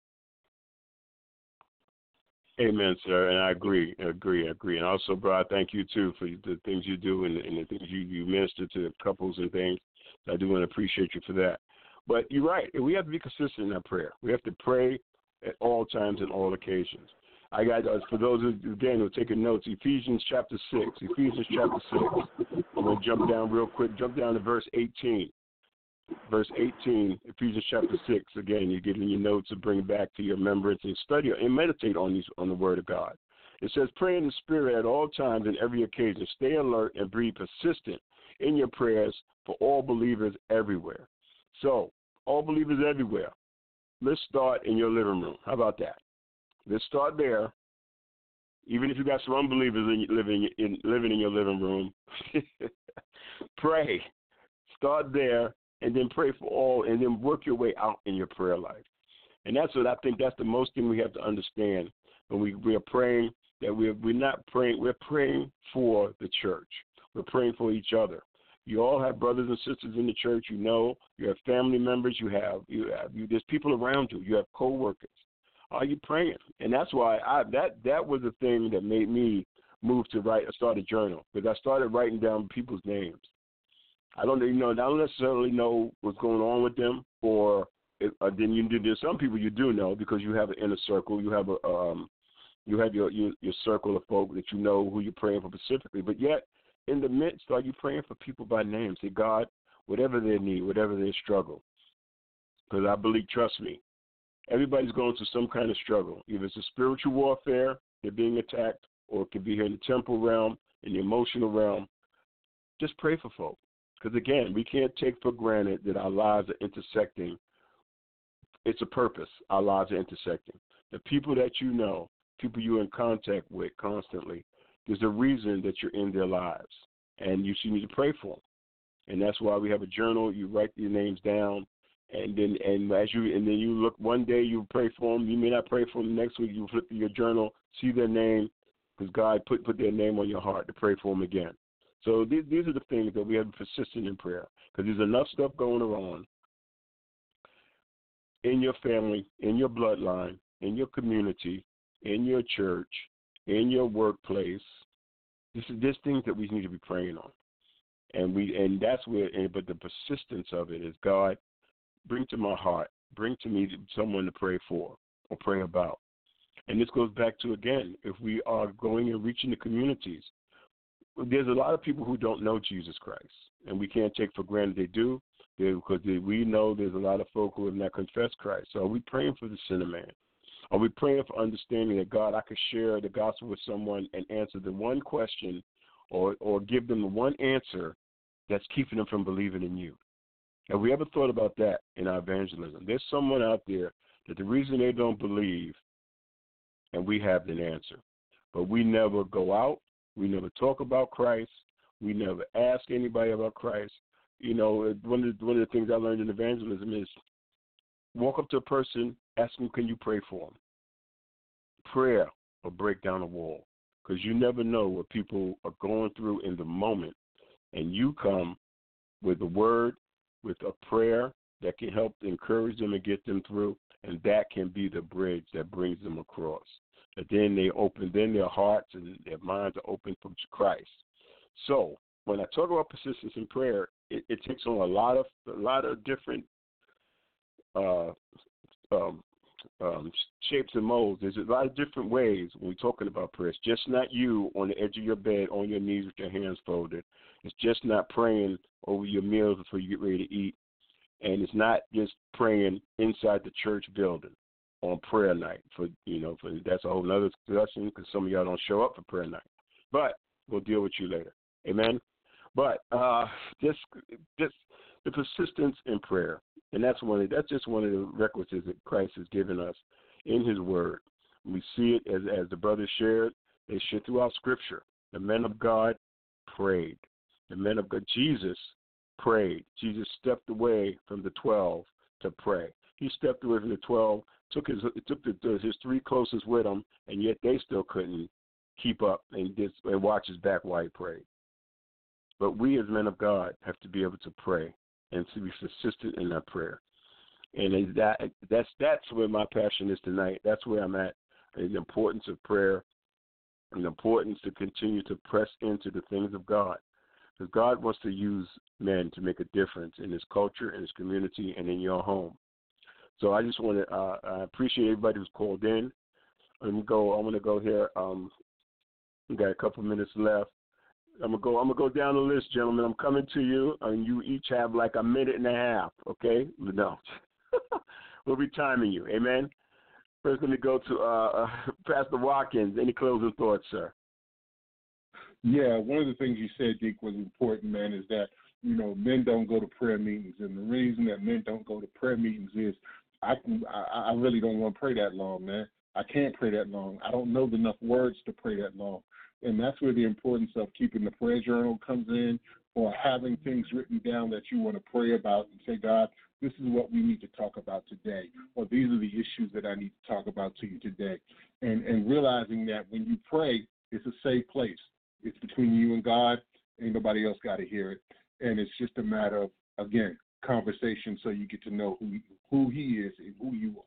Amen, sir, and I agree, agree, agree. And also, bro, I thank you, too, for the things you do and, and the things you, you minister to couples and things. I do want to appreciate you for that. But you're right. We have to be consistent in our prayer. We have to pray at all times and all occasions. I got, uh, for those, who, again, who are taking notes, Ephesians chapter six. Ephesians chapter six. I'm going to jump down real quick. Jump down to verse eighteen. Verse eighteen, Ephesians chapter six. Again, you get in your notes and bring it back to your remembrance and study and meditate on these on the Word of God. It says, pray in the Spirit at all times and every occasion. Stay alert and be persistent in your prayers for all believers everywhere. So, all believers everywhere, let's start in your living room. How about that? Let's start there. Even if you got some unbelievers in, living, in, living in your living room, pray. Start there, and then pray for all, and then work your way out in your prayer life. And that's what I think that's the most thing we have to understand when we, we are praying, that we're, we're not praying, we're praying for the church. We're praying for each other. You all have brothers and sisters in the church. You know, you have family members. You have, you have, you, there's people around you. You have co-workers. Are you praying? And that's why I, that, that was the thing that made me move to write, start a journal, because I started writing down people's names. I don't, you know, I don't necessarily know what's going on with them or it, uh, then you do. There's some people you do know because you have an inner circle. You have a um, you have your, your your circle of folk that you know who you're praying for specifically. But yet, in the midst, are you praying for people by name? Say, God, whatever their need, whatever their struggle, because I believe, trust me, everybody's going through some kind of struggle. Either it's a spiritual warfare, they're being attacked, or it could be here in the temporal realm, in the emotional realm. Just pray for folk. Because, again, we can't take for granted that our lives are intersecting. It's a purpose. Our lives are intersecting. The people that you know, people you're in contact with constantly, there's a reason that you're in their lives, and you need to pray for them. And that's why we have a journal. You write your names down, and then and as you and then you look one day, you pray for them. You may not pray for them next week. You flip through your journal, see their name, because God put put their name on your heart to pray for them again. So these these are the things that we have to be persistent in prayer, because there's enough stuff going on in your family, in your bloodline, in your community, in your church, in your workplace. This is this things that we need to be praying on, and we and that's where. And, but the persistence of it is, God, bring to my heart, bring to me someone to pray for or pray about. And this goes back to, again, if we are going and reaching the communities, there's a lot of people who don't know Jesus Christ, and we can't take for granted they do, because we know there's a lot of folk who have not confessed Christ. So are we praying for the sinner man? Are we praying for understanding that, God, I could share the gospel with someone and answer the one question or, or give them the one answer that's keeping them from believing in you? Have we ever thought about that in our evangelism? There's someone out there that the reason they don't believe, and we have an answer, but we never go out. We never talk about Christ. We never ask anybody about Christ. You know, one of the, one of the things I learned in evangelism is walk up to a person, ask them, can you pray for them? Prayer will break down a wall, because you never know what people are going through in the moment, and you come with a word, with a prayer that can help encourage them and get them through, and that can be the bridge that brings them across. And then they open, then their hearts and their minds are open for Christ. So when I talk about persistence in prayer, it, it takes on a lot of a lot of different uh, um, um, shapes and molds. There's a lot of different ways when we're talking about prayer. It's just not you on the edge of your bed on your knees with your hands folded. It's just not praying over your meals before you get ready to eat. And it's not just praying inside the church building on prayer night. For you know, for that's a whole other discussion, because some of y'all don't show up for prayer night. But we'll deal with you later. Amen. But uh, just just the persistence in prayer, and that's one of, that's just one of the requisites that Christ has given us in His Word. We see it as as the brothers shared. They shared throughout Scripture. The men of God prayed. The men of God, Jesus prayed. Jesus stepped away from the twelve to pray. He stepped away from the twelve, took his took the, his three closest with him, and yet they still couldn't keep up and, just, and watch his back while he prayed. But we as men of God have to be able to pray and to be persistent in that prayer. And that that's that's where my passion is tonight. That's where I'm at. The importance of prayer and the importance to continue to press into the things of God. Because God wants to use men to make a difference in His culture, in His community, and in your home. So I just want to uh, I appreciate everybody who's called in. I'm gonna go. I'm gonna go here. Um, we got a couple minutes left. I'm gonna go. I'm gonna go down the list, gentlemen. I'm coming to you, and you each have like a minute and a half. Okay? No, we'll be timing you. Amen. First, let me go to uh, uh, Pastor Watkins. Any closing thoughts, sir? Yeah, one of the things you said, Deke, was important, man, is that, you know, men don't go to prayer meetings. And the reason that men don't go to prayer meetings is I can, I, I really don't want to pray that long, man. I can't pray that long. I don't know enough words to pray that long. And that's where the importance of keeping the prayer journal comes in, or having things written down that you want to pray about and say, God, this is what we need to talk about today, or these are the issues that I need to talk about to you today. And, and realizing that when you pray, it's a safe place. It's between you and God. Ain't nobody else got to hear it. And it's just a matter of, again, conversation, so you get to know who who He is and who you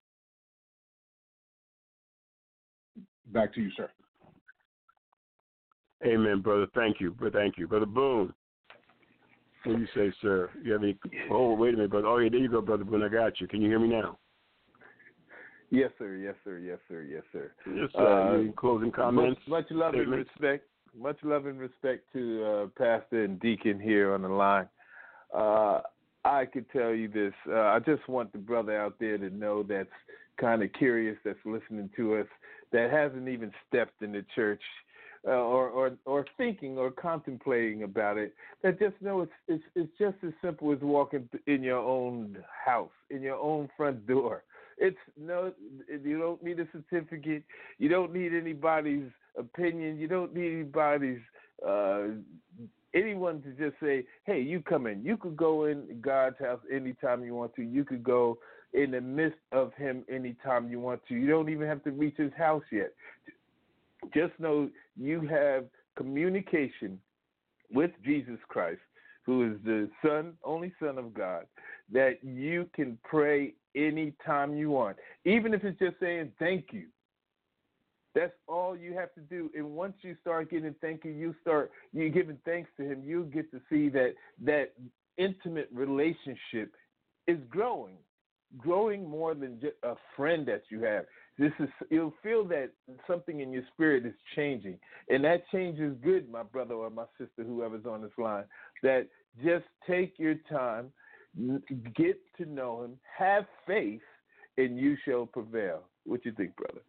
are. Back to you, sir. Amen, brother. Thank you. Thank you. Brother Boone. What do you say, sir? You have any? Oh, wait a minute, brother. Oh, yeah, there you go, brother Boone. I got you. Can you hear me now? Yes, sir. Yes, sir. Yes, sir. Yes, sir. Yes, sir. Uh, any closing comments? Much, much love statements? and respect. Much love and respect to uh, Pastor and Deacon here on the line. Uh, I could tell you this. Uh, I just want the brother out there to know that's kind of curious, that's listening to us, that hasn't even stepped in the church uh, or, or or thinking or contemplating about it, that just know it's, it's it's just as simple as walking in your own house, in your own front door. It's no, you don't need a certificate. You don't need anybody's opinion. You don't need anybody's uh, anyone to just say, "Hey, you come in." You could go in God's house anytime you want to. You could go in the midst of Him anytime you want to. You don't even have to reach His house yet. Just know you have communication with Jesus Christ, who is the Son, only Son of God, that you can pray anytime you want, even if it's just saying thank you. That's all you have to do. And once you start getting thank you, you start you giving thanks to Him, you get to see that that intimate relationship is growing, growing more than just a friend that you have. This is you'll feel that something in your spirit is changing, and that change is good, my brother or my sister, whoever's on this line. That just take your time, get to know Him, have faith, and you shall prevail. What you think, brother?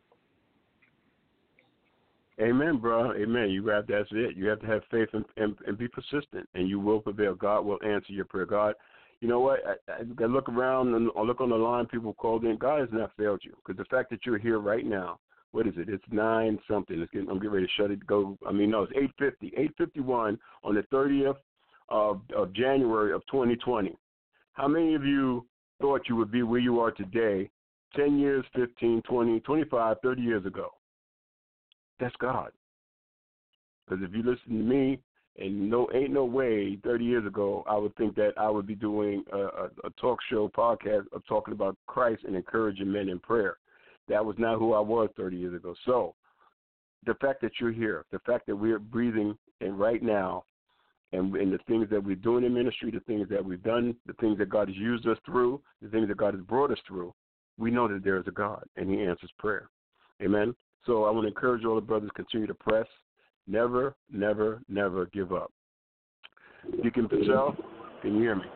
Amen, bro. Amen. You have that's it. You have to have faith and, and, and be persistent, and you will prevail. God will answer your prayer. God, you know what? I, I look around and I look on the line. People called in. God has not failed you, because the fact that you're here right now. What is it? It's nine something. It's getting, I'm getting ready to shut it. Go. I mean, no, it's eight fifty. Eight fifty one on the thirtieth of, of January of twenty twenty. How many of you thought you would be where you are today, ten years, fifteen, twenty, twenty-five, thirty years ago? That's God. Because if you listen to me, and no, ain't no way thirty years ago I would think that I would be doing a, a, a talk show podcast of talking about Christ and encouraging men in prayer. That was not who I was thirty years ago. So the fact that you're here, the fact that we're breathing and right now, and, and the things that we're doing in ministry, the things that we've done, the things that God has used us through, the things that God has brought us through, we know that there is a God, and He answers prayer. Amen? So I want to encourage all the brothers to continue to press. Never, never, never give up. Deacon Purcell, can you hear me?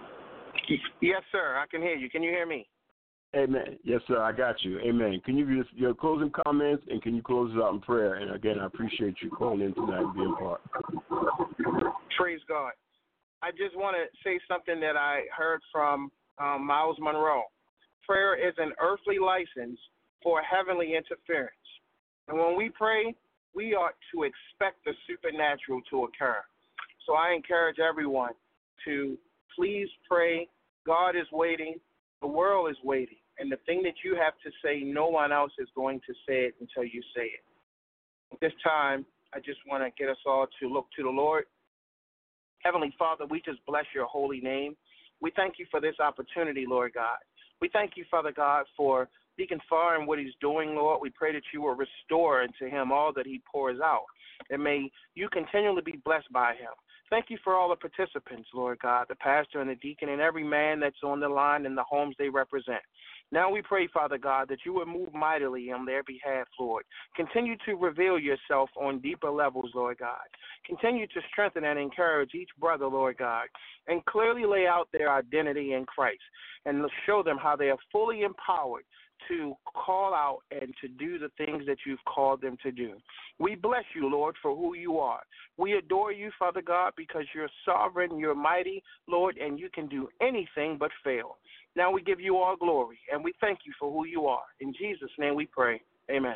Yes, sir. I can hear you. Can you hear me? Amen. Yes, sir. I got you. Amen. Can you give your closing comments, and can you close us out in prayer? And, again, I appreciate you calling in tonight and being part. Praise God. I just want to say something that I heard from um, Miles Monroe. Prayer is an earthly license for heavenly interference. And when we pray, we ought to expect the supernatural to occur. So I encourage everyone to please pray. God is waiting. The world is waiting. And the thing that you have to say, no one else is going to say it until you say it. At this time, I just want to get us all to look to the Lord. Heavenly Father, we just bless your holy name. We thank you for this opportunity, Lord God. We thank you, Father God, for Deacon Farr and what he's doing, Lord. We pray that you will restore into him all that he pours out, and may you continually be blessed by him. Thank you for all the participants, Lord God, the pastor and the deacon and every man that's on the line and the homes they represent. Now we pray, Father God, that you would move mightily on their behalf, Lord. Continue to reveal yourself on deeper levels, Lord God. Continue to strengthen and encourage each brother, Lord God, and clearly lay out their identity in Christ and show them how they are fully empowered to call out and to do the things that you've called them to do. We bless you, Lord, for who you are. We adore you, Father God, because you're sovereign, you're mighty, Lord, and you can do anything but fail. Now we give you all glory, and we thank you for who you are. In Jesus' name we pray. Amen.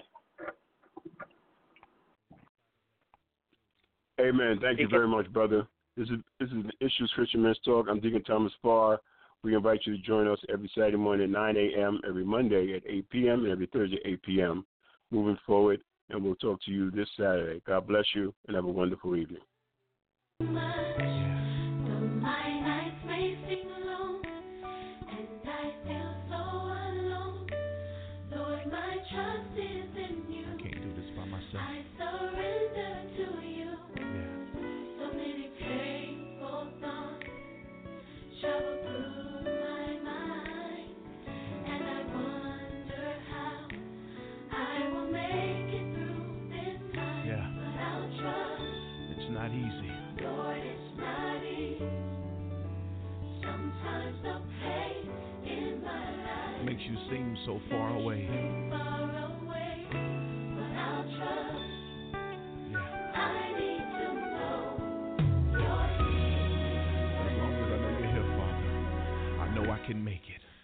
Amen. Thank you very much, brother. This is this is Issues Christian Men's Talk. I'm Deacon Thomas Farr. We invite you to join us every Saturday morning at nine a.m., every Monday at eight p.m., and every Thursday at eight p.m. moving forward, and we'll talk to you this Saturday. God bless you, and have a wonderful evening. I surrender to you. Yeah. So many painful thoughts. makes you seem so far away. Yeah. As long as I know you're here, Father, I know I can make it.